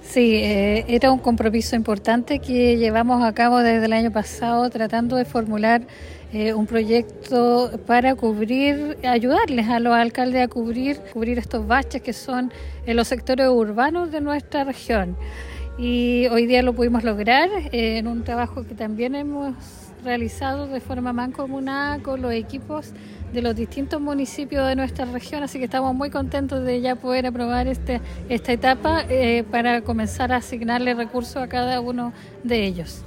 Sí, era un compromiso importante que llevamos a cabo desde el año pasado tratando de formular un proyecto para ayudarles a los alcaldes a cubrir estos baches que son en los sectores urbanos de nuestra región. Y hoy día lo pudimos lograr en un trabajo que también hemos realizado de forma mancomunada con los equipos de los distintos municipios de nuestra región, así que estamos muy contentos de ya poder aprobar esta etapa para comenzar a asignarle recursos a cada uno de ellos.